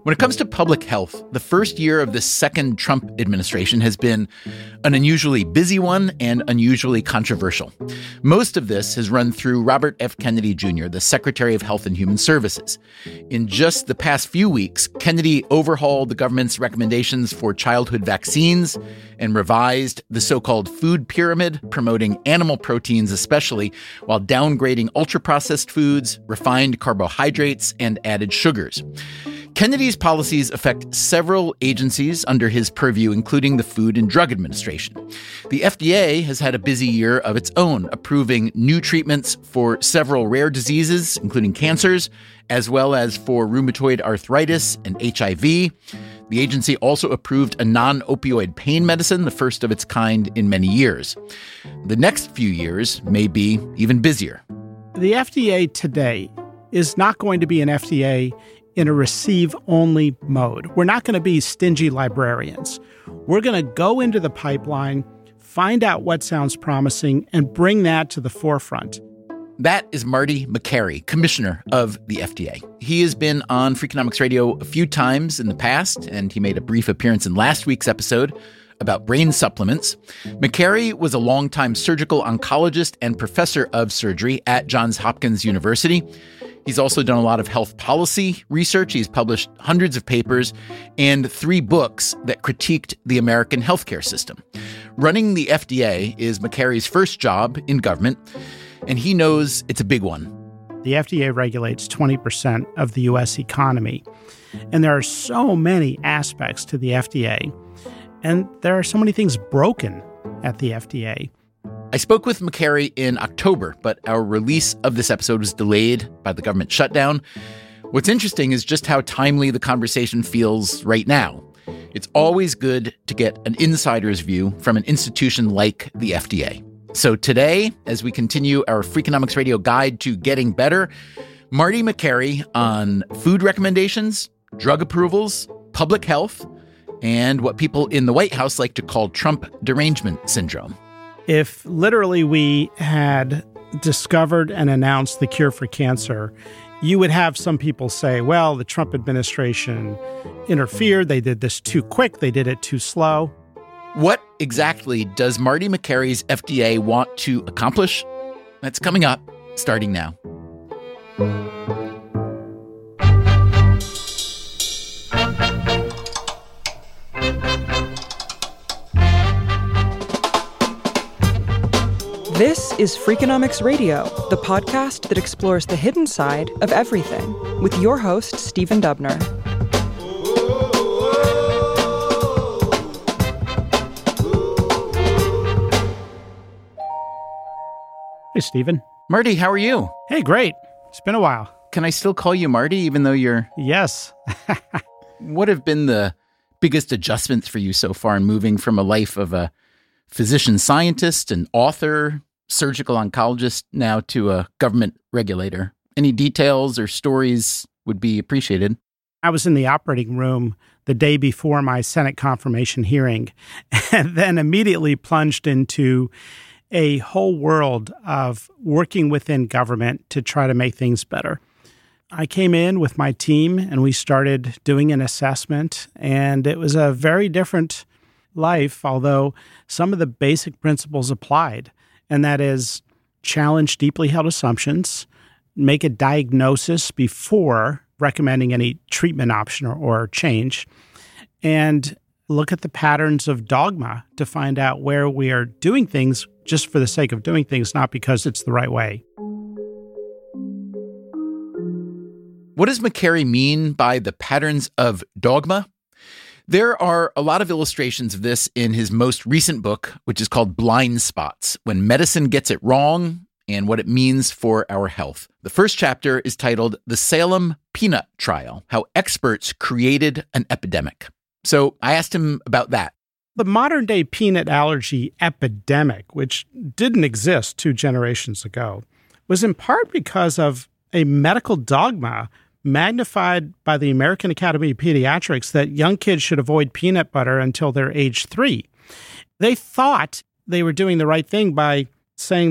When it comes to public health, the first year of this second Trump administration has been an unusually busy one and unusually controversial. Most of this has run through Robert F. Kennedy Jr., the Secretary of Health and Human Services. In just the past few weeks, Kennedy overhauled the government's recommendations for childhood vaccines and revised the so-called food pyramid, promoting animal proteins especially, while downgrading ultra-processed foods, refined carbohydrates, and added sugars. Kennedy's policies affect several agencies under his purview, including the Food and Drug Administration. The FDA has had a busy year of its own, approving new treatments for several rare diseases, including cancers, as well as for rheumatoid arthritis and HIV. The agency also approved a non-opioid pain medicine, the first of its kind in many years. The next few years may be even busier. The FDA today is not going to be an FDA in a receive-only mode. We're not going to be stingy librarians. We're going to go into the pipeline, find out what sounds promising, and bring that to the forefront. That is Marty Makary, commissioner of the FDA. He has been on Freakonomics Radio a few times in the past, and he made a brief appearance in last week's episode about brain supplements. Makary was a longtime surgical oncologist and professor of surgery at Johns Hopkins University. He's also done a lot of health policy research. He's published hundreds of papers and 3 books that critiqued the American healthcare system. Running the FDA is Makary's first job in government, and he knows it's a big one. The FDA regulates 20% of the U.S. economy, and there are so many aspects to the FDA, and there are so many things broken at the FDA. I spoke with Makary in October, but our release of this episode was delayed by the government shutdown. What's interesting is just how timely the conversation feels right now. It's always good to get an insider's view from an institution like the FDA. So today, as we continue our Freakonomics Radio guide to getting better, Marty Makary on food recommendations, drug approvals, public health, and what people in the White House like to call Trump derangement syndrome. If literally we had discovered and announced the cure for cancer, you would have some people say, well, the Trump administration interfered. They did this too quick. They did it too slow. What exactly does Marty Makary's FDA want to accomplish? That's coming up, starting now. This is Freakonomics Radio, the podcast that explores the hidden side of everything, with your host, Stephen Dubner. Hey, Stephen. Marty, how are you? Hey, great. It's been a while. Can I still call you Marty, even though you're... Yes. What have been the biggest adjustments for you so far in moving from a life of a physician scientist, an author, surgical oncologist, now to a government regulator? Any details or stories would be appreciated. I was in the operating room the day before my Senate confirmation hearing, and then immediately plunged into a whole world of working within government to try to make things better. I came in with my team, and we started doing an assessment, and it was a very different life, although some of the basic principles applied, and that is challenge deeply held assumptions, make a diagnosis before recommending any treatment option or change, and look at the patterns of dogma to find out where we are doing things just for the sake of doing things, not because it's the right way. What does Makary mean by the patterns of dogma? There are a lot of illustrations of this in his most recent book, which is called Blind Spots: When Medicine Gets It Wrong and What It Means for Our Health. The first chapter is titled The Salem Peanut Trial: How Experts Created an Epidemic. So I asked him about that. The modern-day peanut allergy epidemic, which didn't exist 2 generations ago, was in part because of a medical dogma magnified by the American Academy of Pediatrics that young kids should avoid peanut butter until they're age 3. They thought they were doing the right thing by saying that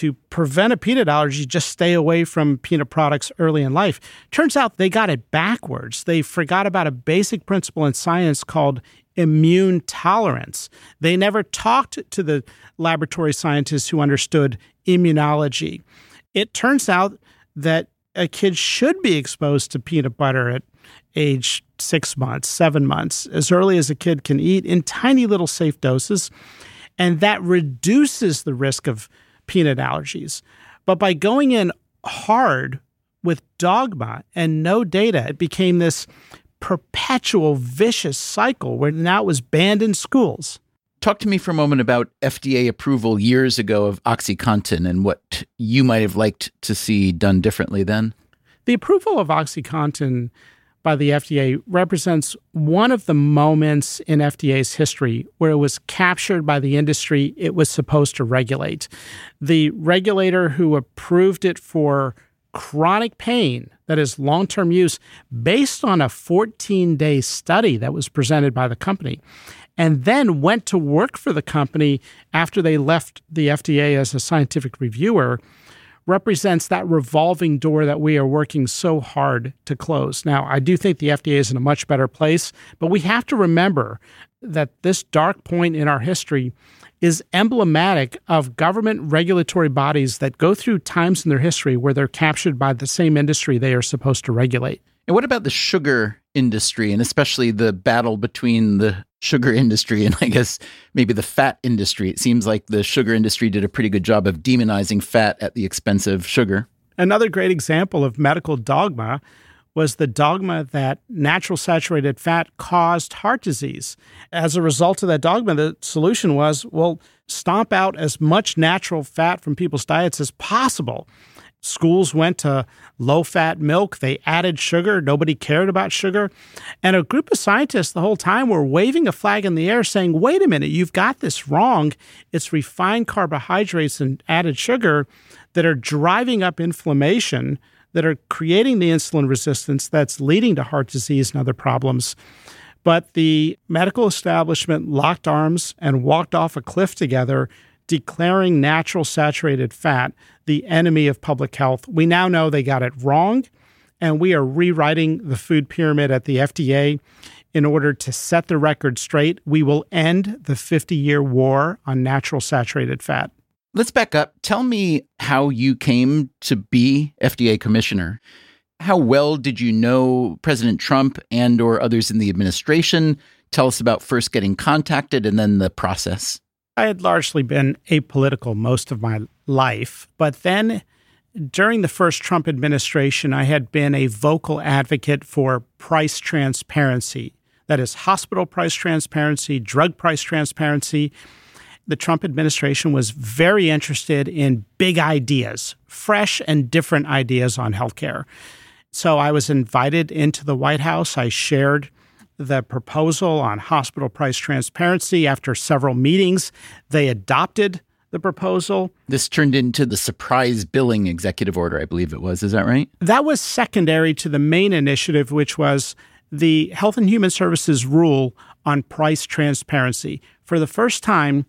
to prevent a peanut allergy, just stay away from peanut products early in life. Turns out they got it backwards. They forgot about a basic principle in science called immune tolerance. They never talked to the laboratory scientists who understood immunology. It turns out that a kid should be exposed to peanut butter at age 6 months, 7 months, as early as a kid can eat in tiny little safe doses. And that reduces the risk of peanut allergies. But by going in hard with dogma and no data, it became this perpetual vicious cycle where now it was banned in schools. Talk to me for a moment about FDA approval years ago of OxyContin and what you might have liked to see done differently then. The approval of OxyContin by the FDA represents one of the moments in FDA's history where it was captured by the industry it was supposed to regulate. The regulator who approved it for chronic pain, that is long-term use, based on a 14-day study that was presented by the company, and then went to work for the company after they left the FDA as a scientific reviewer, represents that revolving door that we are working so hard to close. Now, I do think the FDA is in a much better place, but we have to remember that this dark point in our history is emblematic of government regulatory bodies that go through times in their history where they're captured by the same industry they are supposed to regulate. And what about the sugar industry, and especially the battle between the sugar industry and I guess maybe the fat industry? It seems like the sugar industry did a pretty good job of demonizing fat at the expense of sugar. Another great example of medical dogma was the dogma that natural saturated fat caused heart disease. As a result of that dogma, the solution was, well, stomp out as much natural fat from people's diets as possible. Schools went to low-fat milk. They added sugar. Nobody cared about sugar. And a group of scientists the whole time were waving a flag in the air saying, wait a minute, you've got this wrong. It's refined carbohydrates and added sugar that are driving up inflammation, that are creating the insulin resistance that's leading to heart disease and other problems. But the medical establishment locked arms and walked off a cliff together, declaring natural saturated fat the enemy of public health. We now know they got it wrong, and we are rewriting the food pyramid at the FDA in order to set the record straight. We will end the 50-year war on natural saturated fat. Let's back up. Tell me how you came to be FDA commissioner. How well did you know President Trump and or others in the administration? Tell us about first getting contacted and then the process. I had largely been apolitical most of my life, but then during the first Trump administration, I had been a vocal advocate for price transparency. That is hospital price transparency, drug price transparency. The Trump administration was very interested in big ideas, fresh and different ideas on healthcare. So I was invited into the White House. I shared the proposal on hospital price transparency. After several meetings, they adopted the proposal. This turned into the surprise billing executive order, I believe it was. Is that right? That was secondary to the main initiative, which was the Health and Human Services rule on price transparency. For the first time,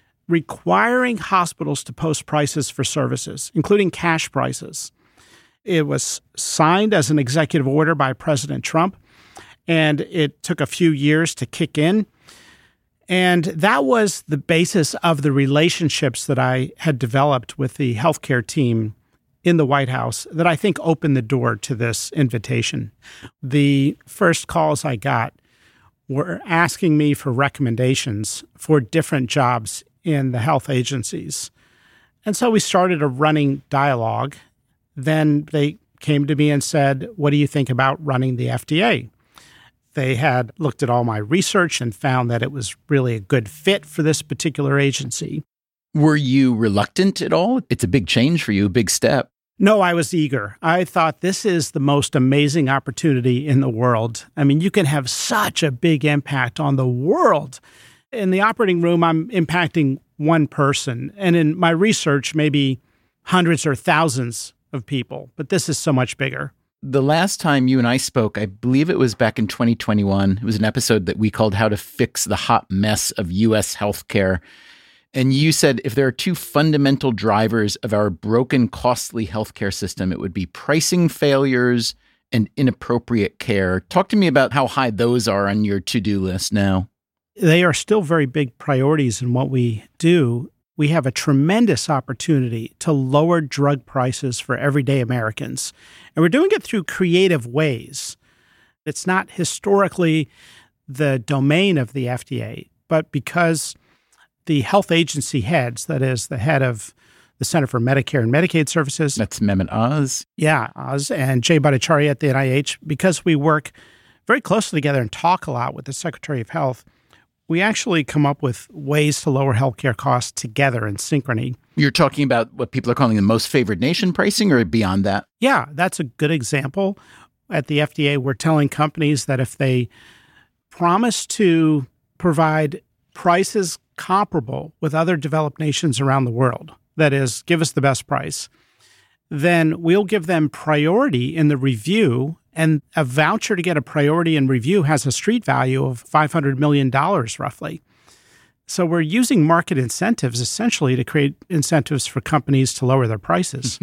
requiring hospitals to post prices for services, including cash prices. It was signed as an executive order by President Trump, and it took a few years to kick in. And that was the basis of the relationships that I had developed with the healthcare team in the White House that I think opened the door to this invitation. The first calls I got were asking me for recommendations for different jobs in the health agencies. And so we started a running dialogue. Then they came to me and said, what do you think about running the FDA? They had looked at all my research and found that it was really a good fit for this particular agency. Were you reluctant at all? It's a big change for you, a big step. No, I was eager. I thought this is the most amazing opportunity in the world. I mean, you can have such a big impact on the world. In the operating room, I'm impacting one person. And in my research, maybe hundreds or thousands of people. But this is so much bigger. The last time you and I spoke, I believe it was back in 2021. It was an episode that we called How to Fix the Hot Mess of U.S. Healthcare. And you said if there are two fundamental drivers of our broken, costly healthcare system, it would be pricing failures and inappropriate care. Talk to me about how high those are on your to-do list now. They are still very big priorities in what we do. We have a tremendous opportunity to lower drug prices for everyday Americans. And we're doing it through creative ways. It's not historically the domain of the FDA, but because the health agency heads, that is the head of the Center for Medicare and Medicaid Services. That's Mehmet Oz. Yeah, Oz, and Jay Bhattacharya at the NIH, because we work very closely together and talk a lot with the Secretary of Health, we actually come up with ways to lower healthcare costs together in synchrony. You're talking about what people are calling the most favored nation pricing, or beyond that? Yeah, that's a good example. At the FDA, we're telling companies that if they promise to provide prices comparable with other developed nations around the world, that is, give us the best price, then we'll give them priority in the review. And a voucher to get a priority in review has a street value of $500 million, roughly. So we're using market incentives essentially to create incentives for companies to lower their prices.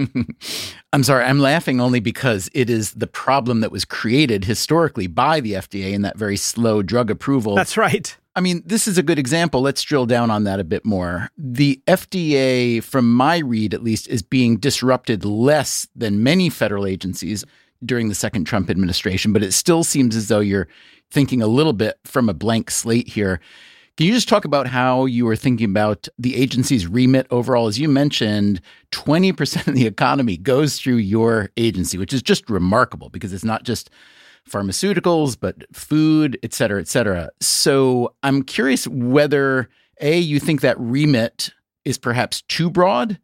I'm sorry, I'm laughing only because it is the problem that was created historically by the FDA in that very slow drug approval. That's right. I mean, this is a good example. Let's drill down on that a bit more. The FDA, from my read at least, is being disrupted less than many federal agencies during the second Trump administration, but it still seems as though you're thinking a little bit from a blank slate here. Can you just talk about how you were thinking about the agency's remit overall? As you mentioned, 20% of the economy goes through your agency, which is just remarkable because it's not just pharmaceuticals, but food, et cetera, et cetera. So I'm curious whether, A, you think that remit is perhaps too broad,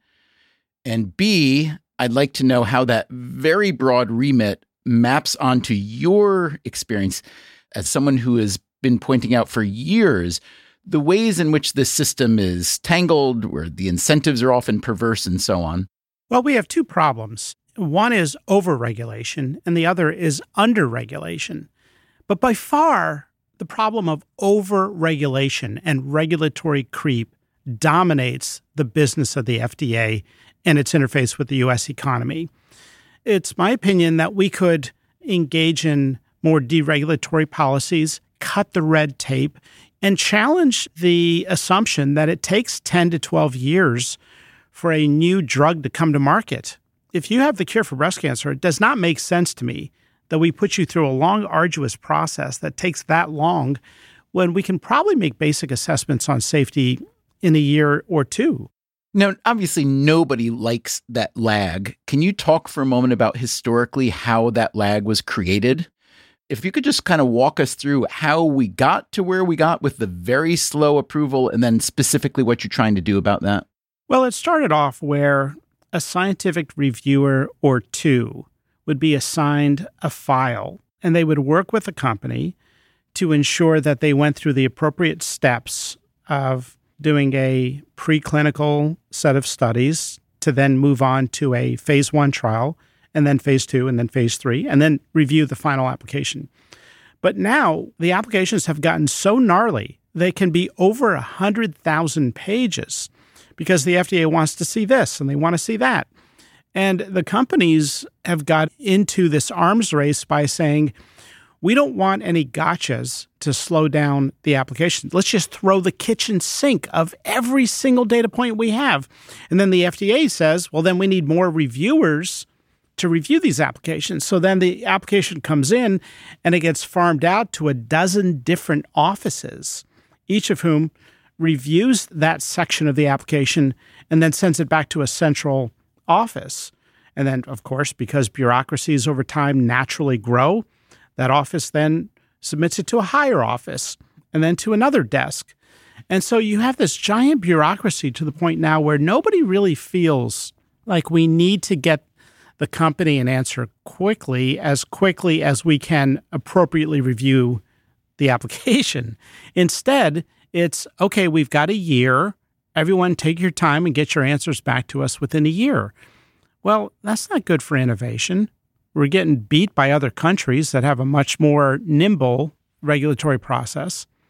and B, I'd like to know how that very broad remit maps onto your experience as someone who has been pointing out for years the ways in which the system is tangled, where the incentives are often perverse and so on. Well, we have two problems. One is overregulation, and the other is underregulation. But by far, the problem of overregulation and regulatory creep dominates the business of the FDA and its interface with the U.S. economy. It's my opinion that we could engage in more deregulatory policies, cut the red tape, and challenge the assumption that it takes 10 to 12 years for a new drug to come to market. If you have the cure for breast cancer, it does not make sense to me that we put you through a long, arduous process that takes that long when we can probably make basic assessments on safety in a year or two. Now, obviously, nobody likes that lag. Can you talk for a moment about historically how that lag was created? If you could just kind of walk us through how we got to where we got with the very slow approval, and then specifically what you're trying to do about that. Well, it started off where a scientific reviewer or two would be assigned a file, and they would work with a company to ensure that they went through the appropriate steps of doing a preclinical set of studies to then move on to a phase 1 trial, and then phase 2, and then phase 3, and then review the final application. But now the applications have gotten so gnarly, they can be over 100,000 pages because the FDA wants to see this and they want to see that. And the companies have got into this arms race by saying, we don't want any gotchas to slow down the application. Let's just throw the kitchen sink of every single data point we have. And then the FDA says, well, then we need more reviewers to review these applications. So then the application comes in and it gets farmed out to a dozen different offices, each of whom reviews that section of the application and then sends it back to a central office. And then, of course, because bureaucracies over time naturally grow, that office then submits it to a higher office and then to another desk. And so you have this giant bureaucracy to the point now where nobody really feels like we need to get the company an answer quickly as we can appropriately review the application. Instead, it's, okay, we've got a year. Everyone take your time and get your answers back to us within a year. Well, that's not good for innovation. We're getting beat by other countries that have a much more nimble regulatory process.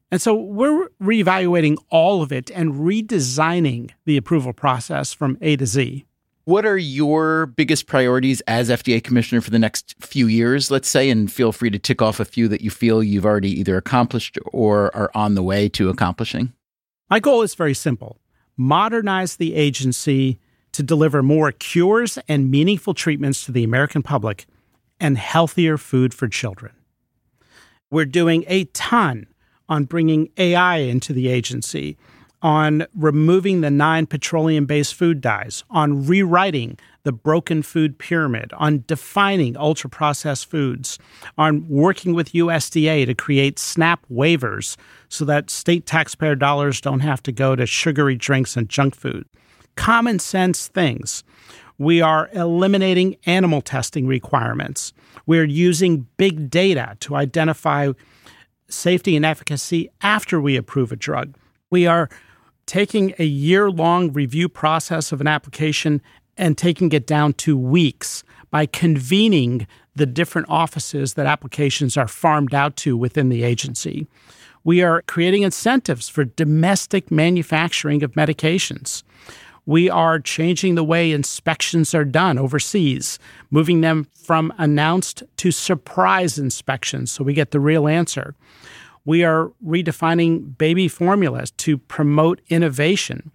And so we're reevaluating all of it and redesigning the approval process from A to Z. What are your biggest priorities as FDA commissioner for the next few years, let's say, and feel free to tick off a few that you feel you've already either accomplished or are on the way to accomplishing? My goal is very simple. Modernize the agency to deliver more cures and meaningful treatments to the American public and healthier food for children. We're doing a ton on bringing AI into the agency, on removing the 9 petroleum-based food dyes, on rewriting the broken food pyramid, on defining ultra-processed foods, on working with USDA to create SNAP waivers so that state taxpayer dollars don't have to go to sugary drinks and junk food. Common sense things. We are eliminating animal testing requirements. We're using big data to identify safety and efficacy after we approve a drug. We are taking a year-long review process of an application and taking it down to weeks by convening the different offices that applications are farmed out to within the agency. We are creating incentives for domestic manufacturing of medications. We are changing the way inspections are done overseas, moving them from announced to surprise inspections so we get the real answer. We are redefining baby formulas to promote innovation.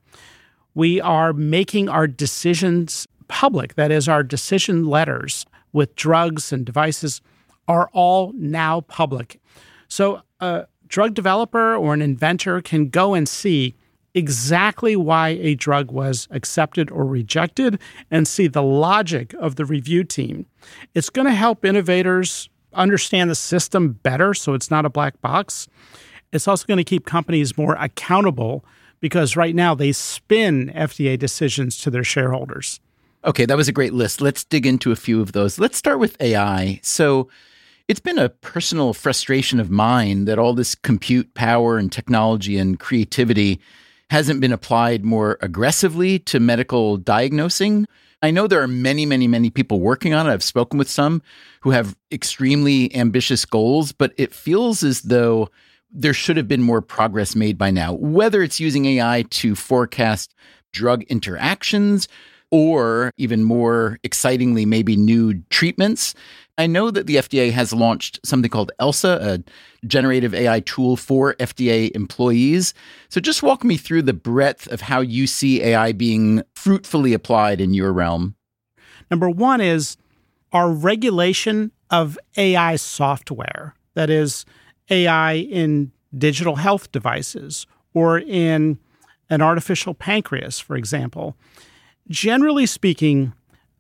We are making our decisions public. That is, our decision letters with drugs and devices are all now public. So a drug developer or an inventor can go and see exactly why a drug was accepted or rejected and see the logic of the review team. It's going to help innovators understand the system better so it's not a black box. It's also going to keep companies more accountable because right now they spin FDA decisions to their shareholders. Okay, that was a great list. Let's dig into a few of those. Let's start with AI. So it's been a personal frustration of mine that all this compute power and technology and creativity hasn't been applied more aggressively to medical diagnosing. I know there are many, many, many people working on it. I've spoken with some who have extremely ambitious goals, but it feels as though there should have been more progress made by now, whether it's using AI to forecast drug interactions or even more excitingly, maybe new treatments. I know that the FDA has launched something called ELSA, a generative AI tool for FDA employees. So just walk me through the breadth of how you see AI being fruitfully applied in your realm. Number one is our regulation of AI software, that is AI in digital health devices or in an artificial pancreas, for example. Generally speaking,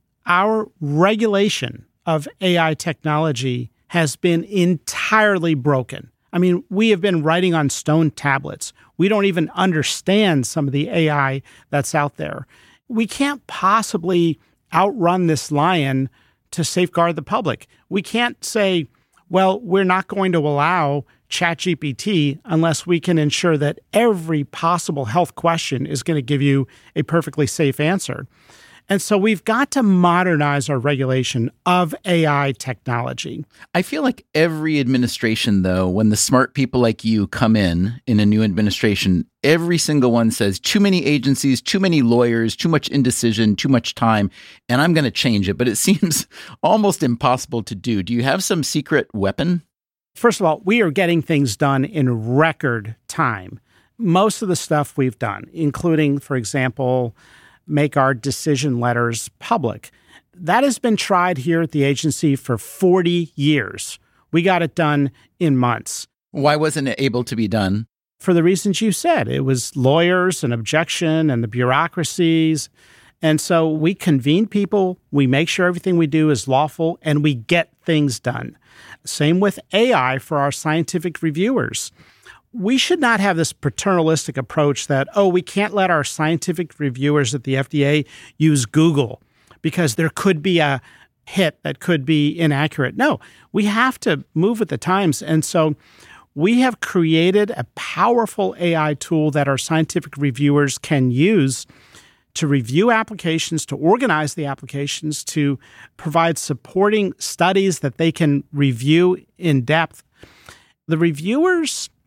our regulation of AI technology has been entirely broken. I mean, we have been writing on stone tablets. We don't even understand some of the AI that's out there. We can't possibly outrun this lion to safeguard the public. We can't say, well, we're not going to allow ChatGPT unless we can ensure that every possible health question is going to give you a perfectly safe answer. And so we've got to modernize our regulation of AI technology. I feel like every administration, though, when the smart people like you come in a new administration, every single one says too many agencies, too many lawyers, too much indecision, too much time, and I'm going to change it. But it seems almost impossible to do. Do you have some secret weapon? First of all, we are getting things done in record time. Most of the stuff we've done, including, for example, make our decision letters public. That has been tried here at the agency for 40 years. We got it done in months. Why wasn't it able to be done? For the reasons you said. It was lawyers and objection and the bureaucracies. And so we convene people, we make sure everything we do is lawful, and we get things done. Same with AI for our scientific reviewers. We should not have this paternalistic approach that, we can't let our scientific reviewers at the FDA use Google because there could be a hit that could be inaccurate. No, we have to move with the times. And so we have created a powerful AI tool that our scientific reviewers can use to review applications, to organize the applications, to provide supporting studies that they can review in depth. The reviewers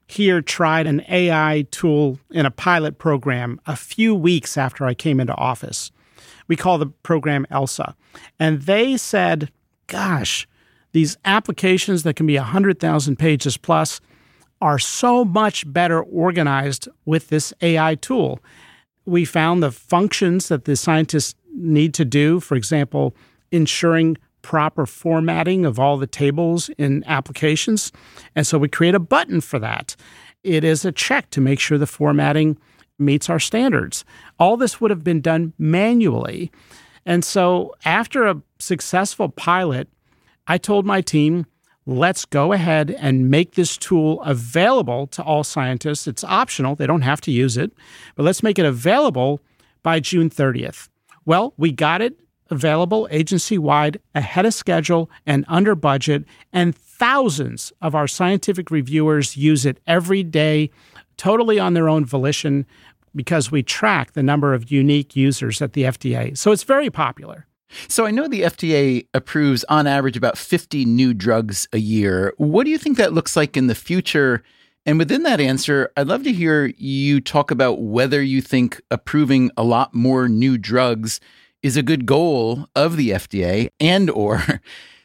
here tried an AI tool in a pilot program a few weeks after I came into office. We call the program ELSA. And they said, gosh, these applications that can be 100,000 pages plus are so much better organized with this AI tool. We found the functions that the scientists need to do, for example, ensuring proper formatting of all the tables in applications. And so we create a button for that. It is a check to make sure the formatting meets our standards. All this would have been done manually. And so after a successful pilot, I told my team, let's go ahead and make this tool available to all scientists. It's optional. They don't have to use it. But let's make it available by June 30th. Well, we got it available agency-wide, ahead of schedule and under budget, and thousands of our scientific reviewers use it every day, totally on their own volition, because we track the number of unique users at the FDA. So it's very popular. So I know the FDA approves on average about 50 new drugs a year. What do you think that looks like in the future? And within that answer, I'd love to hear you talk about whether you think approving a lot more new drugs is a good goal of the FDA, and or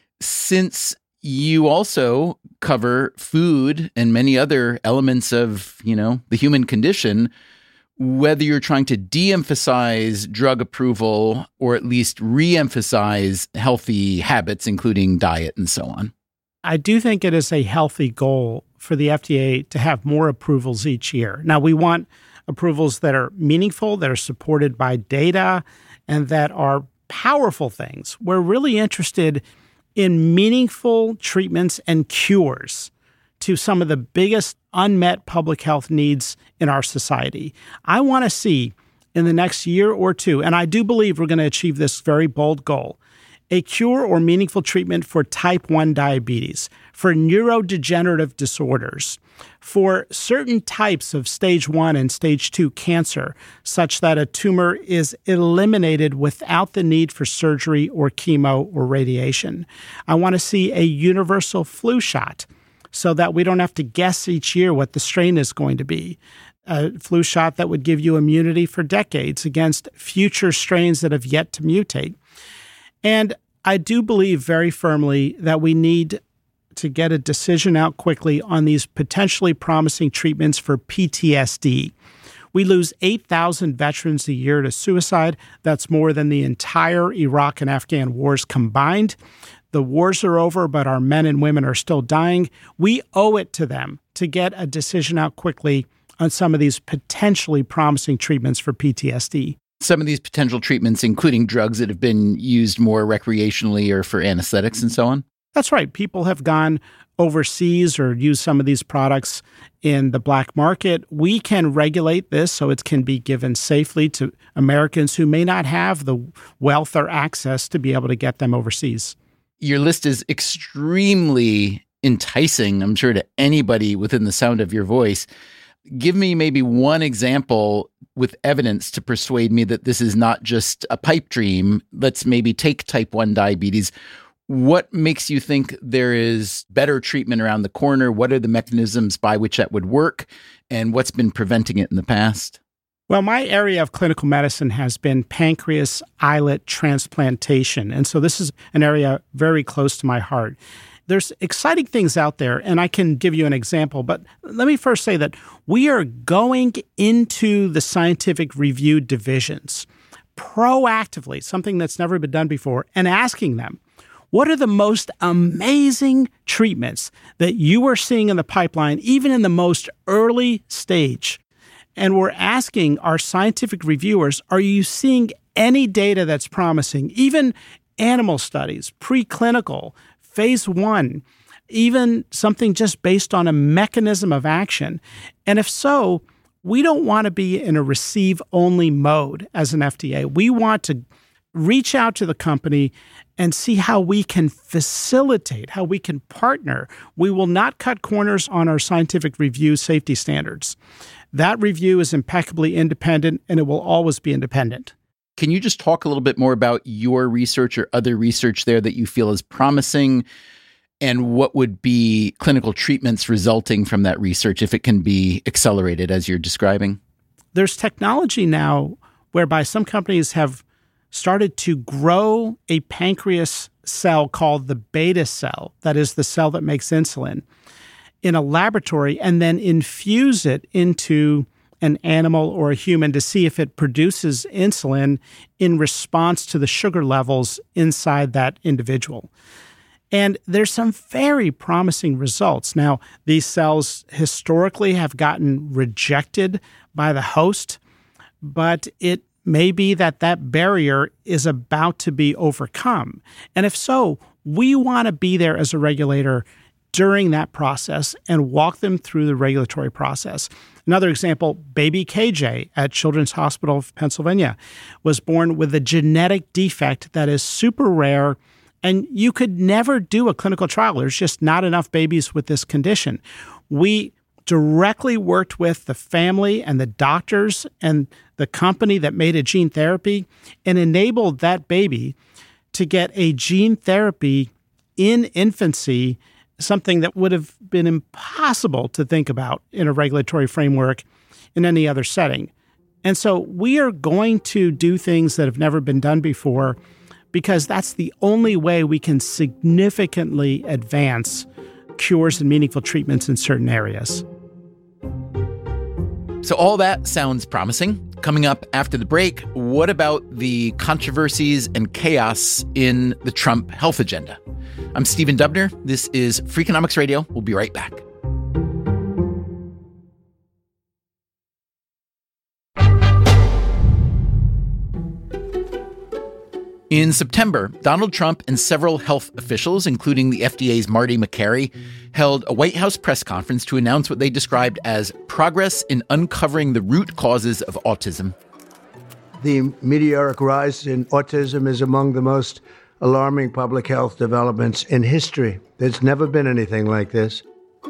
since you also cover food and many other elements of, the human condition, whether you're trying to de-emphasize drug approval or at least re-emphasize healthy habits, including diet and so on. I do think it is a healthy goal for the FDA to have more approvals each year. Now, we want approvals that are meaningful, that are supported by data, and that are powerful things. We're really interested in meaningful treatments and cures to some of the biggest unmet public health needs in our society. I want to see in the next year or two, and I do believe we're going to achieve this very bold goal, a cure or meaningful treatment for type 1 diabetes, for neurodegenerative disorders, for certain types of stage 1 and stage 2 cancer, such that a tumor is eliminated without the need for surgery or chemo or radiation. I want to see a universal flu shot so that we don't have to guess each year what the strain is going to be. A flu shot that would give you immunity for decades against future strains that have yet to mutate. And I do believe very firmly that we need to get a decision out quickly on these potentially promising treatments for PTSD. We lose 8,000 veterans a year to suicide. That's more than the entire Iraq and Afghan wars combined. The wars are over, but our men and women are still dying. We owe it to them to get a decision out quickly on some of these potentially promising treatments for PTSD. Some of these potential treatments, including drugs that have been used more recreationally or for anesthetics and so on? That's right. People have gone overseas or used some of these products in the black market. We can regulate this so it can be given safely to Americans who may not have the wealth or access to be able to get them overseas. Your list is extremely enticing, I'm sure, to anybody within the sound of your voice. Give me maybe one example with evidence to persuade me that this is not just a pipe dream. Let's maybe take type 1 diabetes. What makes you think there is better treatment around the corner? What are the mechanisms by which that would work? And what's been preventing it in the past? Well, my area of clinical medicine has been pancreas islet transplantation. And so this is an area very close to my heart. There's exciting things out there, and I can give you an example. But let me first say that we are going into the scientific review divisions proactively, something that's never been done before, and asking them, what are the most amazing treatments that you are seeing in the pipeline, even in the most early stage? And we're asking our scientific reviewers, are you seeing any data that's promising, even animal studies, preclinical, phase 1, even something just based on a mechanism of action? And if so, we don't want to be in a receive-only mode as an FDA. We want to reach out to the company and see how we can facilitate, how we can partner. We will not cut corners on our scientific review safety standards. That review is impeccably independent, and it will always be independent. Can you just talk a little bit more about your research or other research there that you feel is promising? And what would be clinical treatments resulting from that research if it can be accelerated as you're describing? There's technology now whereby some companies have started to grow a pancreas cell called the beta cell, that is the cell that makes insulin, in a laboratory and then infuse it into an animal or a human to see if it produces insulin in response to the sugar levels inside that individual. And there's some very promising results. Now, these cells historically have gotten rejected by the host, but it may be that that barrier is about to be overcome. And if so, we want to be there as a regulator during that process and walk them through the regulatory process. Another example, baby KJ at Children's Hospital of Pennsylvania was born with a genetic defect that is super rare, and you could never do a clinical trial. There's just not enough babies with this condition. We directly worked with the family and the doctors and the company that made a gene therapy and enabled that baby to get a gene therapy in infancy, something that would have been impossible to think about in a regulatory framework in any other setting. And so we are going to do things that have never been done before because that's the only way we can significantly advance cures and meaningful treatments in certain areas. So all that sounds promising. Coming up after the break, what about the controversies and chaos in the Trump health agenda? I'm Stephen Dubner. This is Freakonomics Radio. We'll be right back. In September, Donald Trump and several health officials, including the FDA's Marty Makary, held a White House press conference to announce what they described as progress in uncovering the root causes of autism. The meteoric rise in autism is among the most alarming public health developments in history. There's never been anything like this.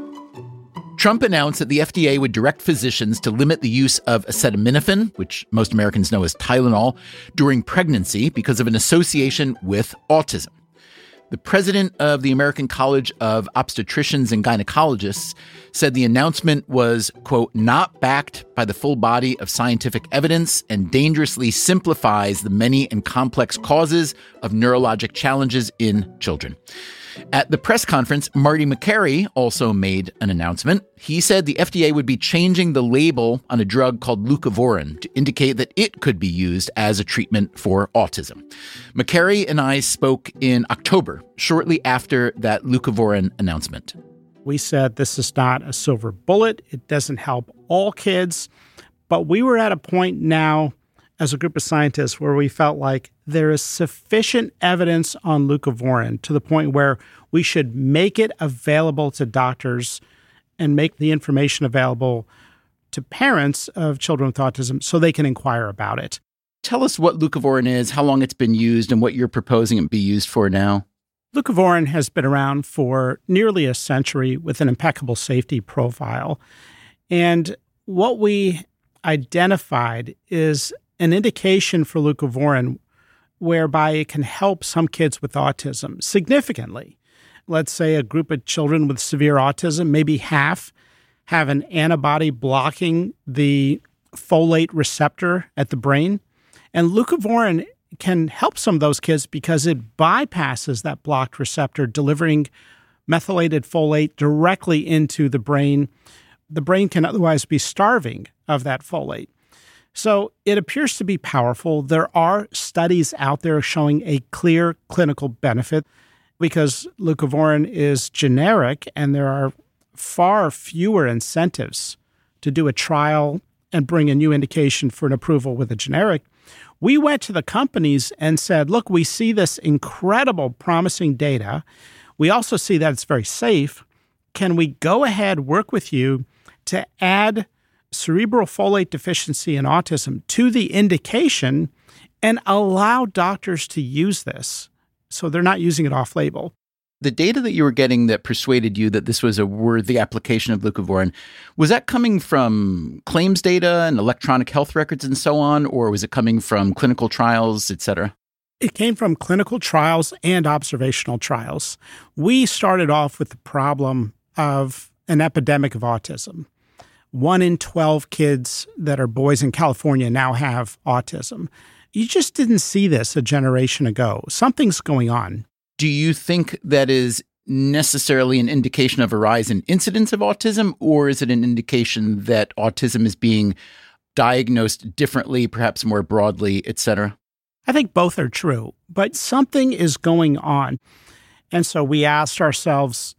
Trump announced that the FDA would direct physicians to limit the use of acetaminophen, which most Americans know as Tylenol, during pregnancy because of an association with autism. The president of the American College of Obstetricians and Gynecologists said the announcement was, quote, not backed by the full body of scientific evidence and dangerously simplifies the many and complex causes of neurologic challenges in children. At the press conference, Marty Makary also made an announcement. He said the FDA would be changing the label on a drug called leucovorin to indicate that it could be used as a treatment for autism. Makary and I spoke in October, shortly after that leucovorin announcement. We said this is not a silver bullet. It doesn't help all kids. But we were at a point now as a group of scientists where we felt like there is sufficient evidence on leucovorin to the point where we should make it available to doctors and make the information available to parents of children with autism so they can inquire about it. Tell us what leucovorin is, how long it's been used, and what you're proposing it be used for now. Leucovorin has been around for nearly a century with an impeccable safety profile. And what we identified is an indication for leucovorin whereby it can help some kids with autism significantly. Let's say a group of children with severe autism, maybe half, have an antibody blocking the folate receptor at the brain. And leucovorin can help some of those kids because it bypasses that blocked receptor, delivering methylated folate directly into the brain. The brain can otherwise be starving of that folate. So it appears to be powerful. There are studies out there showing a clear clinical benefit because leucovorin is generic and there are far fewer incentives to do a trial and bring a new indication for an approval with a generic. We went to the companies and said, look, we see this incredible promising data. We also see that it's very safe. Can we go ahead, work with you to add cerebral folate deficiency and autism to the indication and allow doctors to use this so they're not using it off-label? The data that you were getting that persuaded you that this was a worthy application of leucovorin, was that coming from claims data and electronic health records and so on, or was it coming from clinical trials, et cetera? It came from clinical trials and observational trials. We started off with the problem of an epidemic of autism. 1 in 12 kids that are boys in California now have autism. You just didn't see this a generation ago. Something's going on. Do you think that is necessarily an indication of a rise in incidence of autism, or is it an indication that autism is being diagnosed differently, perhaps more broadly, et cetera? I think both are true, but something is going on. And so we asked ourselves,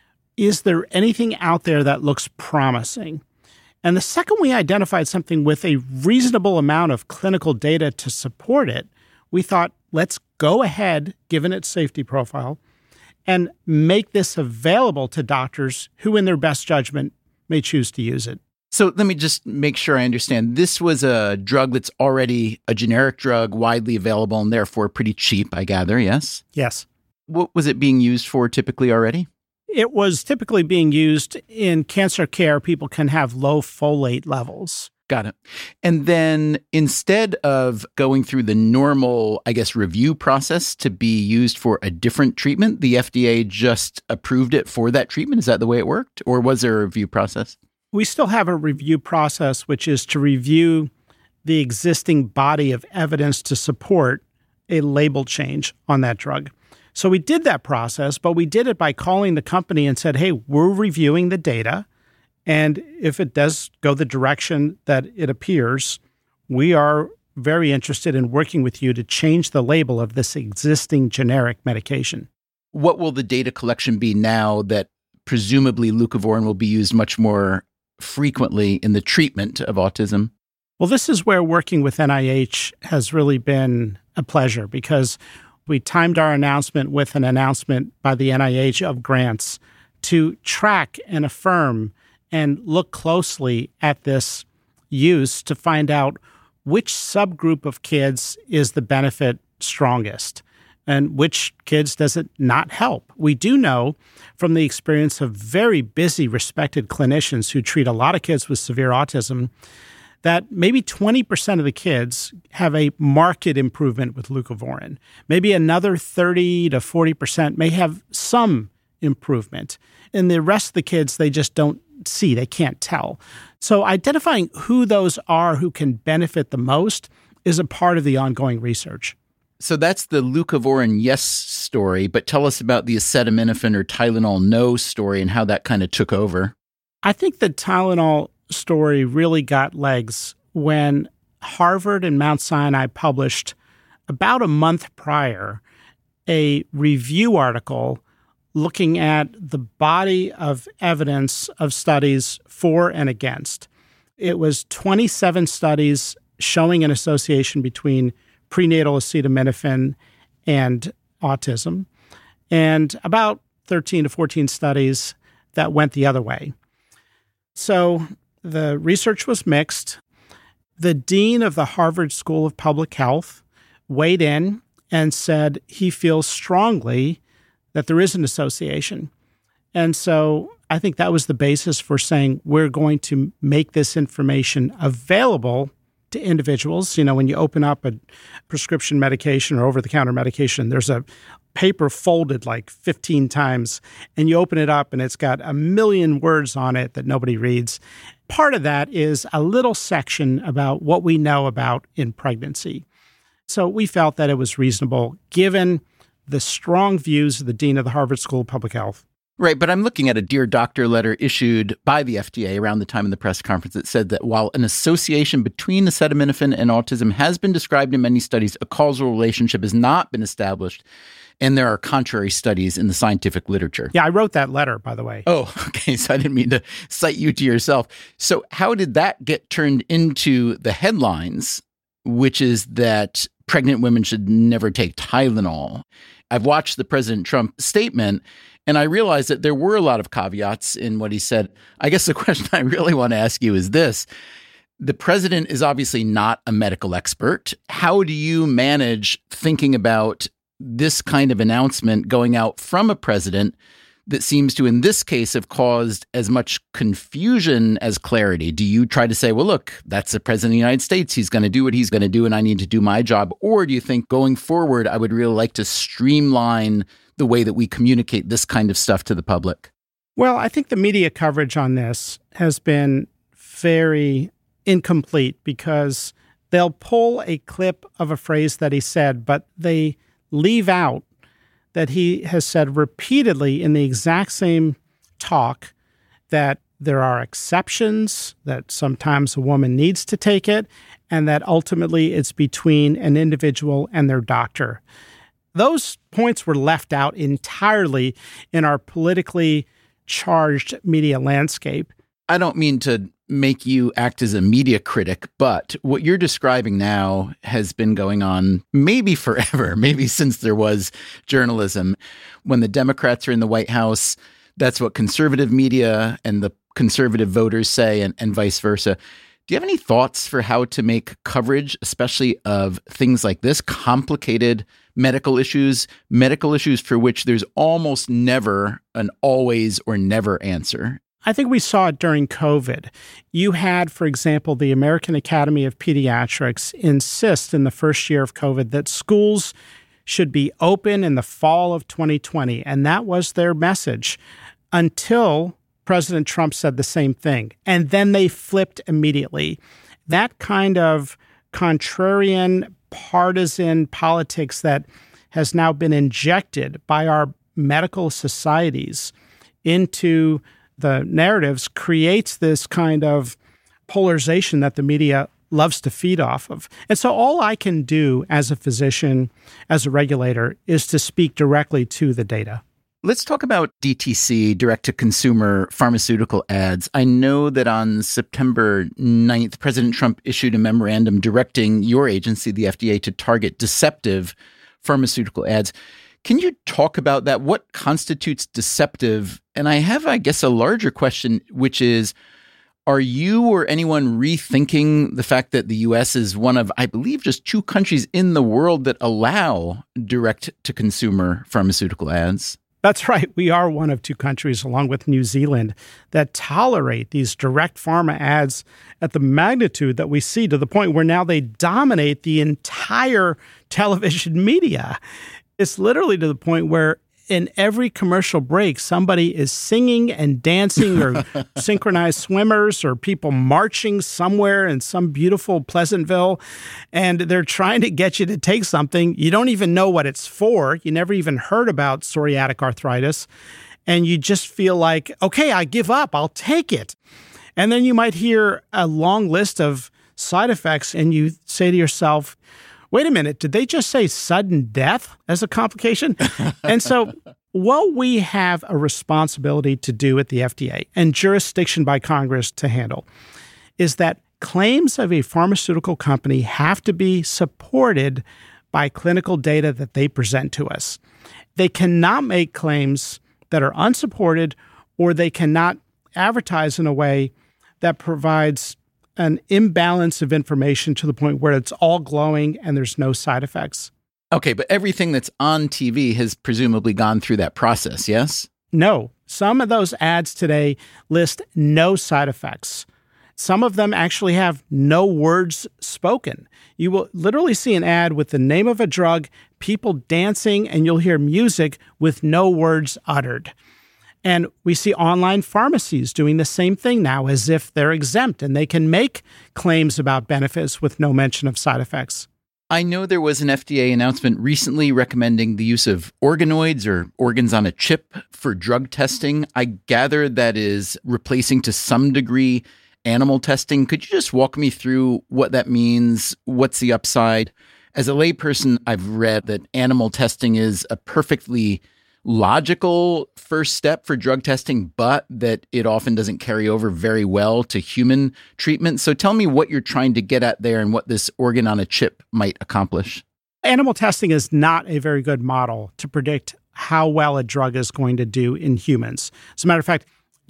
is there anything out there that looks promising? And the second we identified something with a reasonable amount of clinical data to support it, we thought, let's go ahead, given its safety profile, and make this available to doctors who, in their best judgment, may choose to use it. So let me just make sure I understand. This was a drug that's already a generic drug, widely available, and therefore pretty cheap, I gather, yes? Yes. What was it being used for typically already? It was typically being used in cancer care. People can have low folate levels. Got it. And then instead of going through the normal, I guess, review process to be used for a different treatment, the FDA just approved it for that treatment? Is that the way it worked? Or was there a review process? We still have a review process, which is to review the existing body of evidence to support a label change on that drug. So we did that process, but we did it by calling the company and said, hey, we're reviewing the data. And if it does go the direction that it appears, we are very interested in working with you to change the label of this existing generic medication. What will the data collection be now that presumably leucovorin will be used much more frequently in the treatment of autism? Well, this is where working with NIH has really been a pleasure, because we timed our announcement with an announcement by the NIH of grants to track and affirm and look closely at this use to find out which subgroup of kids is the benefit strongest and which kids does it not help. We do know from the experience of very busy, respected clinicians who treat a lot of kids with severe autism that maybe 20% of the kids have a marked improvement with leucovorin. Maybe another 30 to 40% may have some improvement. And the rest of the kids, they just don't see, they can't tell. So identifying who those are who can benefit the most is a part of the ongoing research. So that's the leucovorin yes story, but tell us about the acetaminophen or Tylenol no story and how that kind of took over. I think the Tylenol story really got legs when Harvard and Mount Sinai published about a month prior a review article looking at the body of evidence of studies for and against. It was 27 studies showing an association between prenatal acetaminophen and autism, and about 13 to 14 studies that went the other way. So the research was mixed. The dean of the Harvard School of Public Health weighed in and said he feels strongly that there is an association. And so I think that was the basis for saying we're going to make this information available to individuals. You know, when you open up a prescription medication or over-the-counter medication, there's a paper folded like 15 times, and you open it up and it's got a million words on it that nobody reads. Part of that is a little section about what we know about in pregnancy. So we felt that it was reasonable, given the strong views of the dean of the Harvard School of Public Health. Right, but I'm looking at a Dear Doctor letter issued by the FDA around the time of the press conference that said that while an association between acetaminophen and autism has been described in many studies, a causal relationship has not been established, and there are contrary studies in the scientific literature. Yeah, I wrote that letter, by the way. Oh, okay, so I didn't mean to cite you to yourself. So how did that get turned into the headlines, which is that pregnant women should never take Tylenol? I've watched the President Trump statement, and I realized that there were a lot of caveats in what he said. I guess the question I really want to ask you is this. The president is obviously not a medical expert. How do you manage thinking about this kind of announcement going out from a president that seems to, in this case, have caused as much confusion as clarity? Do you try to say, well, look, that's the president of the United States. He's going to do what he's going to do, and I need to do my job? Or do you think going forward, I would really like to streamline the way that we communicate this kind of stuff to the public? Well, I think the media coverage on this has been very incomplete because they'll pull a clip of a phrase that he said, but they leave out that he has said repeatedly in the exact same talk that there are exceptions, that sometimes a woman needs to take it, and that ultimately it's between an individual and their doctor. Those points were left out entirely in our politically charged media landscape. I don't mean to make you act as a media critic, but what you're describing now has been going on maybe forever, maybe since there was journalism. When the Democrats are in the White House, that's what conservative media and the conservative voters say, and vice versa. Do you have any thoughts for how to make coverage, especially of things like this, complicated medical issues for which there's almost never an always or never answer? I think we saw it during COVID. You had, for example, the American Academy of Pediatrics insist in the first year of COVID that schools should be open in the fall of 2020. And that was their message until President Trump said the same thing. And then they flipped immediately. That kind of contrarian, partisan politics that has now been injected by our medical societies into the narratives creates this kind of polarization that the media loves to feed off of. And so all I can do as a physician, as a regulator, is to speak directly to the data. Let's talk about DTC, direct-to-consumer pharmaceutical ads. I know that on September 9th, President Trump issued a memorandum directing your agency, the FDA, to target deceptive pharmaceutical ads. Can you talk about that? What constitutes deceptive? And I have, I guess, a larger question, which is, are you or anyone rethinking the fact that the U.S. is one of, I believe, just 2 countries in the world that allow direct-to-consumer pharmaceutical ads? That's right. We are one of 2 countries, along with New Zealand, that tolerate these direct pharma ads at the magnitude that we see, to the point where now they dominate the entire television media. It's literally to the point where in every commercial break, somebody is singing and dancing, or synchronized swimmers, or people marching somewhere in some beautiful Pleasantville, and they're trying to get you to take something. You don't even know what it's for. You never even heard about psoriatic arthritis, and you just feel like, okay, I give up. I'll take it. And then you might hear a long list of side effects, and you say to yourself, wait a minute, did they just say sudden death as a complication? And so what we have a responsibility to do at the FDA, and jurisdiction by Congress to handle, is that claims of a pharmaceutical company have to be supported by clinical data that they present to us. They cannot make claims that are unsupported, or they cannot advertise in a way that provides an imbalance of information to the point where it's all glowing and there's no side effects. Okay, but everything that's on TV has presumably gone through that process, yes? No. Some of those ads today list no side effects. Some of them actually have no words spoken. You will literally see an ad with the name of a drug, people dancing, and you'll hear music with no words uttered. And we see online pharmacies doing the same thing now, as if they're exempt and they can make claims about benefits with no mention of side effects. I know there was an FDA announcement recently recommending the use of organoids, or organs on a chip, for drug testing. I gather that is replacing to some degree animal testing. Could you just walk me through what that means? What's the upside? As a layperson, I've read that animal testing is a perfectly logical first step for drug testing, but that it often doesn't carry over very well to human treatment. So tell me what you're trying to get at there and what this organ on a chip might accomplish. Animal testing is not a very good model to predict how well a drug is going to do in humans. As a matter of fact,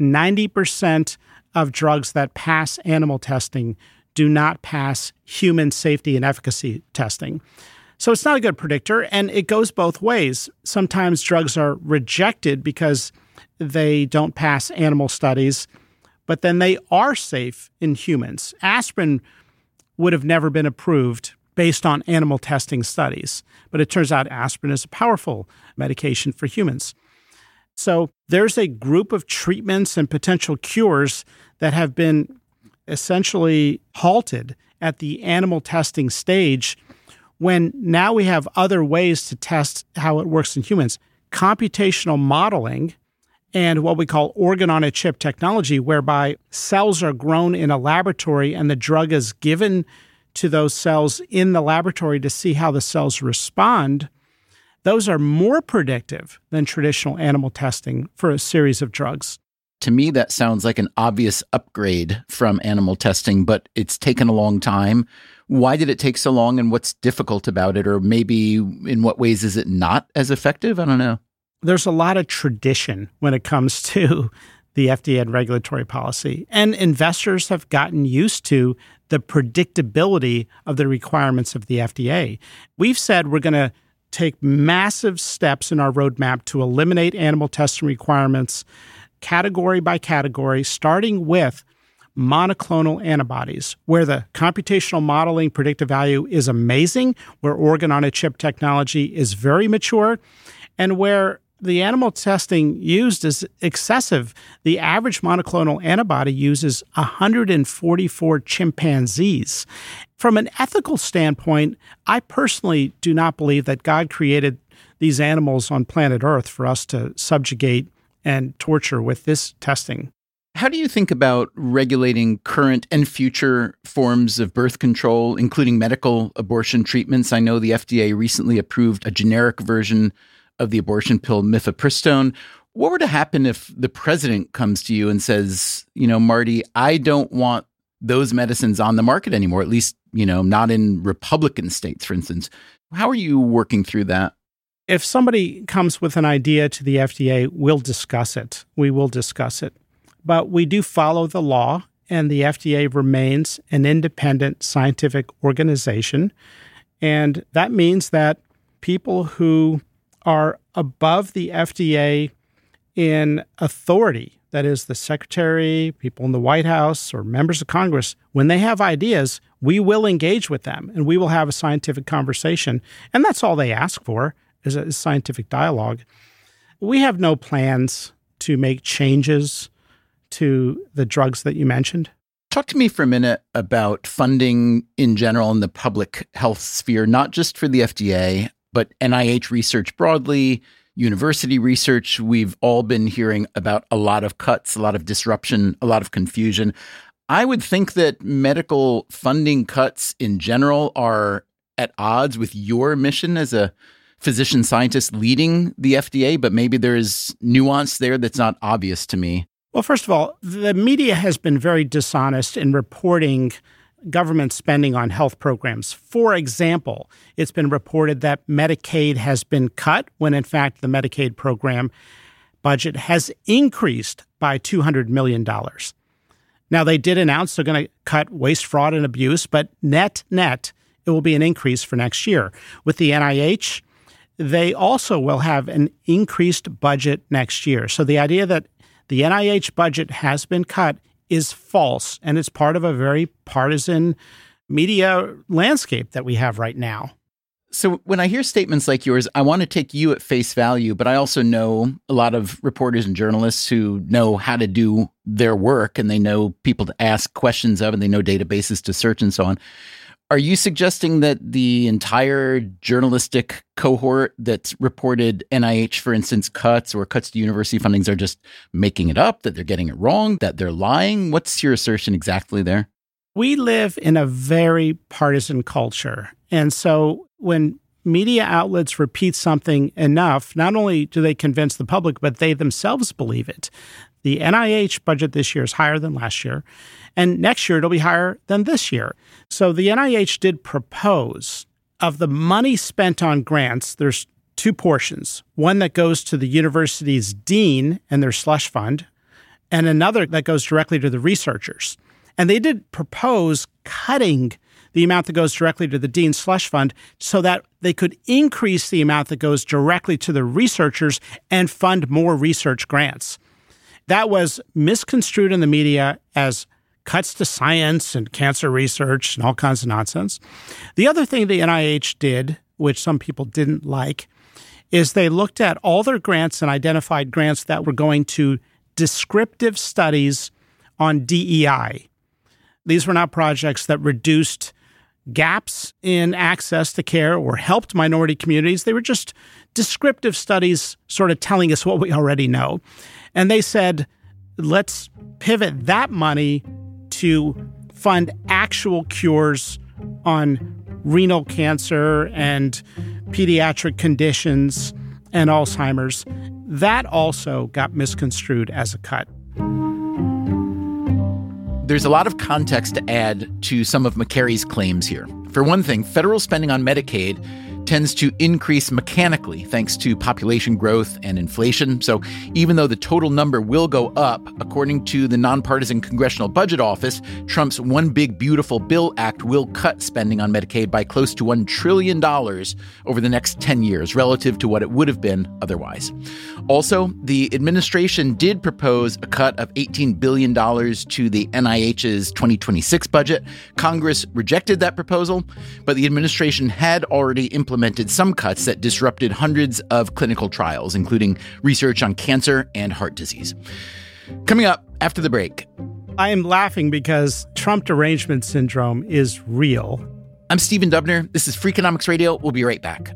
90% of drugs that pass animal testing do not pass human safety and efficacy testing. So it's not a good predictor, and it goes both ways. Sometimes drugs are rejected because They don't pass animal studies, but then they are safe in humans. Aspirin would have never been approved based on animal testing studies, but it turns out aspirin is a powerful medication for humans. So there's a group of treatments and potential cures that have been essentially halted at the animal testing stage when now we have other ways to test how it works in humans. Computational modeling and what we call organ-on-a-chip technology, whereby cells are grown in a laboratory and the drug is given to those cells in the laboratory to see how the cells respond, those are more predictive than traditional animal testing for a series of drugs. To me, that sounds like an obvious upgrade from animal testing, but it's taken a long time. Why did it take so long, and what's difficult about it? Or maybe in what ways is it not as effective? I don't know. There's a lot of tradition when it comes to the FDA and regulatory policy. And investors have gotten used to the predictability of the requirements of the FDA. We've said we're going to take massive steps in our roadmap to eliminate animal testing requirements category by category, starting with monoclonal antibodies, where the computational modeling predictive value is amazing, where organ-on-a-chip technology is very mature, and where the animal testing used is excessive. The average monoclonal antibody uses 144 chimpanzees. From an ethical standpoint, I personally do not believe that God created these animals on planet Earth for us to subjugate and torture with this testing. How do you think about regulating current and future forms of birth control, including medical abortion treatments? I know the FDA recently approved a generic version of the abortion pill mifepristone. What were to happen if the president comes to you and says, Marty, I don't want those medicines on the market anymore, at least, not in Republican states, for instance? How are you working through that? If somebody comes with an idea to the FDA, we'll discuss it. We will discuss it. But we do follow the law, and the FDA remains an independent scientific organization. And that means that people who are above the FDA in authority, that is the secretary, people in the White House, or members of Congress, when they have ideas, we will engage with them and we will have a scientific conversation. And that's all they ask for, is a scientific dialogue. We have no plans to make changes to the drugs that you mentioned. Talk to me for a minute about funding in general in the public health sphere, not just for the FDA, but NIH research broadly, university research. We've all been hearing about a lot of cuts, a lot of disruption, a lot of confusion. I would think that medical funding cuts in general are at odds with your mission as a physician scientist leading the FDA, but maybe there's nuance there that's not obvious to me. Well, first of all, the media has been very dishonest in reporting government spending on health programs. For example, it's been reported that Medicaid has been cut when, in fact, the Medicaid program budget has increased by $200 million. Now, they did announce they're going to cut waste, fraud, and abuse, but net, it will be an increase for next year. With the NIH, they also will have an increased budget next year. So the idea that the NIH budget has been cut is false, and it's part of a very partisan media landscape that we have right now. So when I hear statements like yours, I want to take you at face value, but I also know a lot of reporters and journalists who know how to do their work, and they know people to ask questions of, and they know databases to search and so on. Are you suggesting that the entire journalistic cohort that's reported NIH, for instance, cuts or cuts to university fundings are just making it up, that they're getting it wrong, that they're lying? What's your assertion exactly there? We live in a very partisan culture. And so when media outlets repeat something enough, not only do they convince the public, but they themselves believe it. The NIH budget this year is higher than last year, and next year it'll be higher than this year. So the NIH did propose, of the money spent on grants, there's two portions. One that goes to the university's dean and their slush fund, and another that goes directly to the researchers. And they did propose cutting the amount that goes directly to the Dean Slush Fund so that they could increase the amount that goes directly to the researchers and fund more research grants. That was misconstrued in the media as cuts to science and cancer research and all kinds of nonsense. The other thing the NIH did, which some people didn't like, is they looked at all their grants and identified grants that were going to descriptive studies on DEI. These were not projects that reduced gaps in access to care or helped minority communities. They were just descriptive studies sort of telling us what we already know. And they said, let's pivot that money to fund actual cures on renal cancer and pediatric conditions and Alzheimer's. That also got misconstrued as a cut. There's a lot of context to add to some of McCarry's claims here. For one thing, federal spending on Medicaid tends to increase mechanically thanks to population growth and inflation. So even though the total number will go up, according to the Nonpartisan Congressional Budget Office, Trump's One Big Beautiful Bill Act will cut spending on Medicaid by close to $1 trillion over the next 10 years relative to what it would have been otherwise. Also, the administration did propose a cut of $18 billion to the NIH's 2026 budget. Congress rejected that proposal, but the administration had already implemented some cuts that disrupted hundreds of clinical trials, including research on cancer and heart disease. Coming up after the break. I am laughing because Trump derangement syndrome is real. I'm Stephen Dubner. This is Freakonomics Radio. We'll be right back.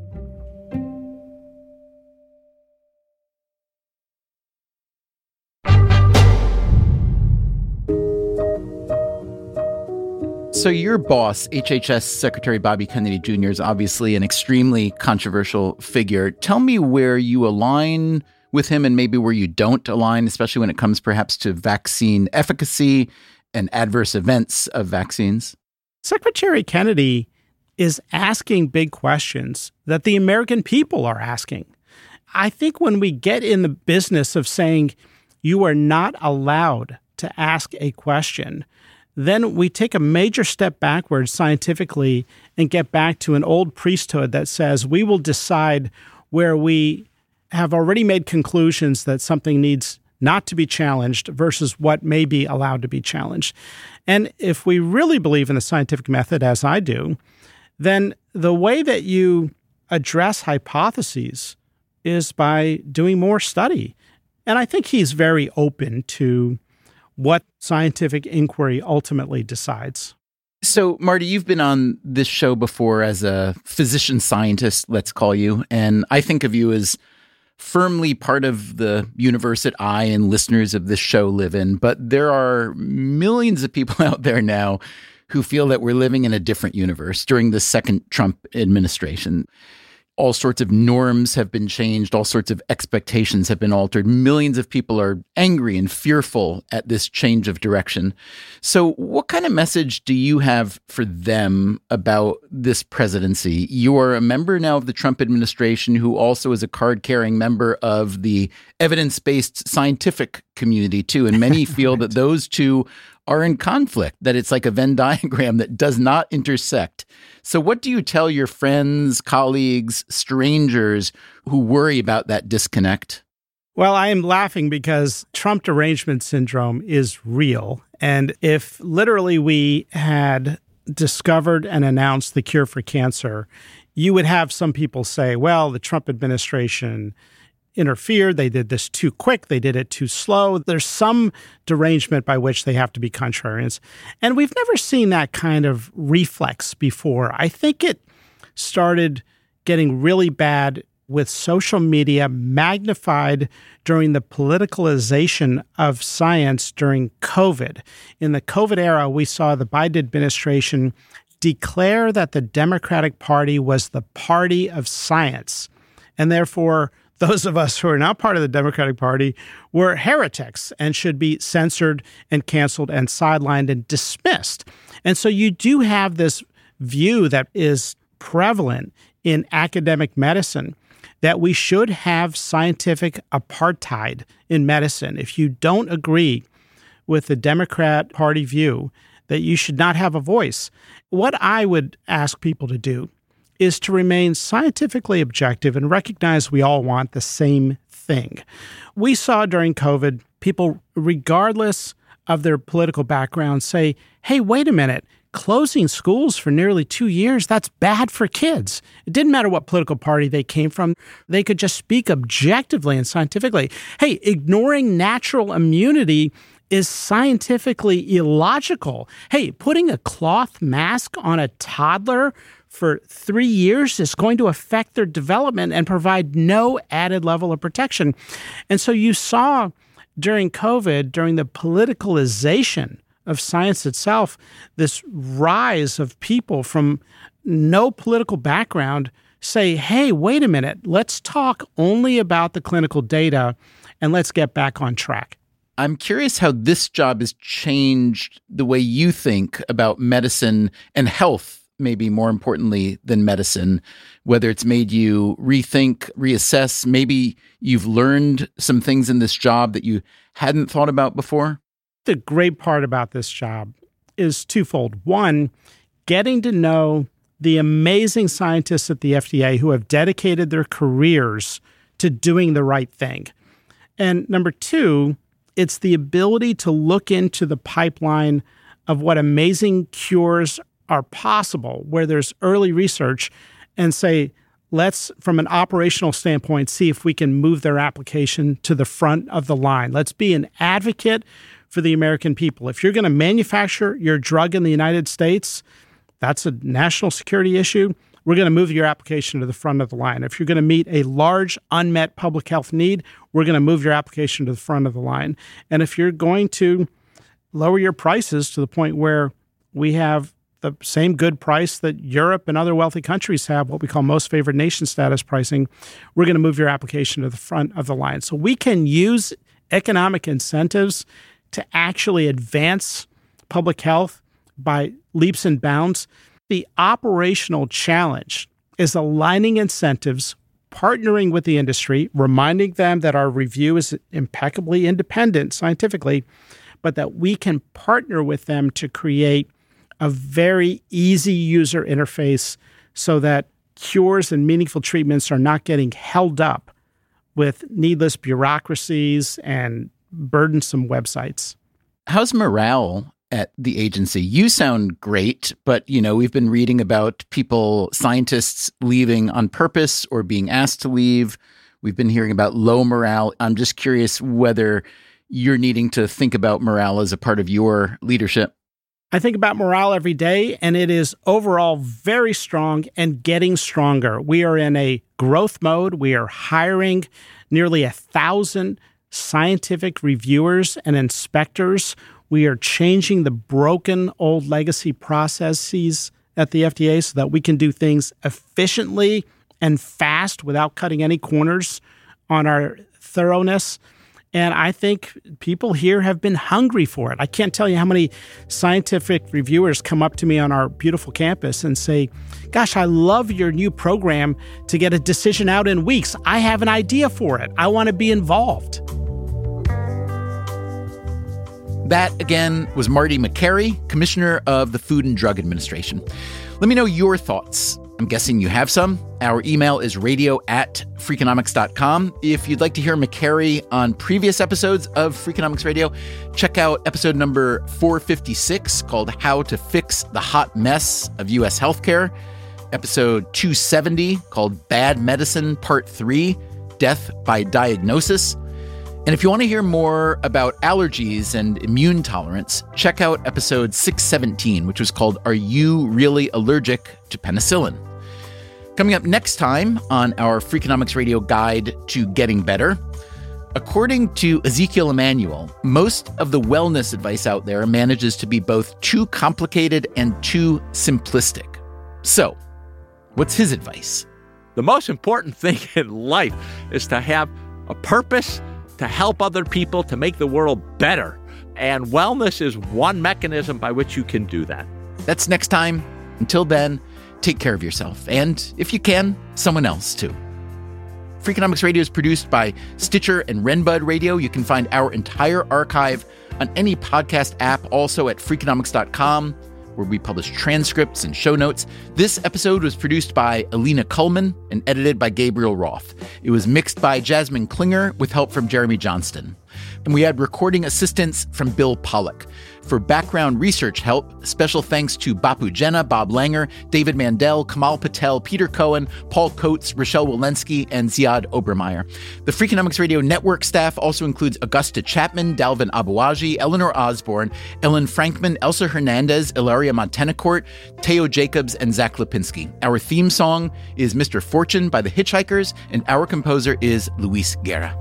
So your boss, HHS Secretary Bobby Kennedy Jr., is obviously an extremely controversial figure. Tell me where you align with him and maybe where you don't align, especially when it comes perhaps to vaccine efficacy and adverse events of vaccines. Secretary Kennedy is asking big questions that the American people are asking. I think when we get in the business of saying you are not allowed to ask a question, then we take a major step backwards scientifically and get back to an old priesthood that says we will decide where we have already made conclusions that something needs not to be challenged versus what may be allowed to be challenged. And if we really believe in the scientific method, as I do, then the way that you address hypotheses is by doing more study. And I think he's very open to what scientific inquiry ultimately decides. So, Marty, you've been on this show before as a physician scientist, let's call you, and I think of you as firmly part of the universe that I and listeners of this show live in. But there are millions of people out there now who feel that we're living in a different universe during the second Trump administration. All sorts of norms have been changed. All sorts of expectations have been altered. Millions of people are angry and fearful at this change of direction. So what kind of message do you have for them about this presidency? You are a member now of the Trump administration who also is a card-carrying member of the evidence-based scientific community, too. And many feel that those two are in conflict, that it's like a Venn diagram that does not intersect. So what do you tell your friends, colleagues, strangers who worry about that disconnect? Well, I am laughing because Trump derangement syndrome is real. And if literally we had discovered and announced the cure for cancer, you would have some people say, well, the Trump administration interfered. They did this too quick. They did it too slow. There's some derangement by which they have to be contrarians. And we've never seen that kind of reflex before. I think it started getting really bad with social media magnified during the politicalization of science during COVID. In the COVID era, we saw the Biden administration declare that the Democratic Party was the party of science, and therefore those of us who are not part of the Democratic Party were heretics and should be censored and canceled and sidelined and dismissed. And so you do have this view that is prevalent in academic medicine that we should have scientific apartheid in medicine. If you don't agree with the Democrat Party view, that you should not have a voice. What I would ask people to do is to remain scientifically objective and recognize we all want the same thing. We saw during COVID, people, regardless of their political background, say, hey, wait a minute, closing schools for nearly 2 years, that's bad for kids. It didn't matter what political party they came from. They could just speak objectively and scientifically. Hey, ignoring natural immunity is scientifically illogical. Hey, putting a cloth mask on a toddler for 3 years is going to affect their development and provide no added level of protection. And so you saw during COVID, during the politicalization of science itself, this rise of people from no political background say, hey, wait a minute, let's talk only about the clinical data and let's get back on track. I'm curious how this job has changed the way you think about medicine and health, maybe more importantly than medicine, whether it's made you rethink, reassess, maybe you've learned some things in this job that you hadn't thought about before. The great part about this job is twofold. One, getting to know the amazing scientists at the FDA who have dedicated their careers to doing the right thing. And number two, it's the ability to look into the pipeline of what amazing cures are possible, where there's early research, and say, let's, from an operational standpoint, see if we can move their application to the front of the line. Let's be an advocate for the American people. If you're going to manufacture your drug in the United States, that's a national security issue. We're going to move your application to the front of the line. If you're going to meet a large unmet public health need, we're going to move your application to the front of the line. And if you're going to lower your prices to the point where we have the same good price that Europe and other wealthy countries have, what we call most favored nation status pricing, we're going to move your application to the front of the line. So we can use economic incentives to actually advance public health by leaps and bounds. The operational challenge is aligning incentives, partnering with the industry, reminding them that our review is impeccably independent scientifically, but that we can partner with them to create a very easy user interface so that cures and meaningful treatments are not getting held up with needless bureaucracies and burdensome websites. How's morale at the agency? You sound great, but, we've been reading about people, scientists leaving on purpose or being asked to leave. We've been hearing about low morale. I'm just curious whether you're needing to think about morale as a part of your leadership. I think about morale every day, and it is overall very strong and getting stronger. We are in a growth mode. We are hiring nearly 1,000 scientific reviewers and inspectors. We are changing the broken old legacy processes at the FDA so that we can do things efficiently and fast without cutting any corners on our thoroughness. And I think people here have been hungry for it. I can't tell you how many scientific reviewers come up to me on our beautiful campus and say, gosh, I love your new program to get a decision out in weeks. I have an idea for it. I want to be involved. That, again, was Marty Makary, Commissioner of the Food and Drug Administration. Let me know your thoughts. I'm guessing you have some. Our email is radio@freakonomics.com. If you'd like to hear Makary on previous episodes of Freakonomics Radio, check out episode number 456 called How to Fix the Hot Mess of U.S. Healthcare, episode 270 called Bad Medicine Part 3, Death by Diagnosis. And if you want to hear more about allergies and immune tolerance, check out episode 617, which was called Are You Really Allergic to Penicillin? Coming up next time on our Freakonomics Radio Guide to Getting Better, according to Ezekiel Emanuel, most of the wellness advice out there manages to be both too complicated and too simplistic. So, what's his advice? The most important thing in life is to have a purpose, to help other people, to make the world better. And wellness is one mechanism by which you can do that. That's next time. Until then, take care of yourself. And if you can, someone else too. Freakonomics Radio is produced by Stitcher and Renbud Radio. You can find our entire archive on any podcast app, also at Freakonomics.com, where we publish transcripts and show notes. This episode was produced by Alina Kullman and edited by Gabriel Roth. It was mixed by Jasmine Klinger with help from Jeremy Johnston. And we had recording assistance from Bill Pollack. For background research help, special thanks to Bapu Jena, Bob Langer, David Mandel, Kamal Patel, Peter Cohen, Paul Coates, Rochelle Walensky, and Ziad Obermeyer. The Freakonomics Radio Network staff also includes Augusta Chapman, Dalvin Abuaji, Eleanor Osborne, Ellen Frankman, Elsa Hernandez, Ilaria Montenacourt, Teo Jacobs, and Zach Lipinski. Our theme song is Mr. Fortune by the Hitchhikers, and our composer is Luis Guerra.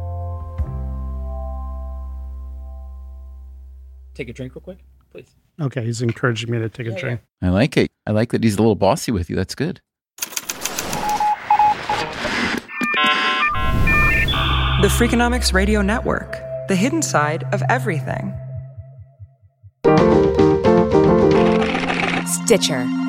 Take a drink real quick, please. Okay, he's encouraging me to take a drink. I like it. I like that he's a little bossy with you. That's good. The Freakonomics Radio Network, the hidden side of everything. Stitcher.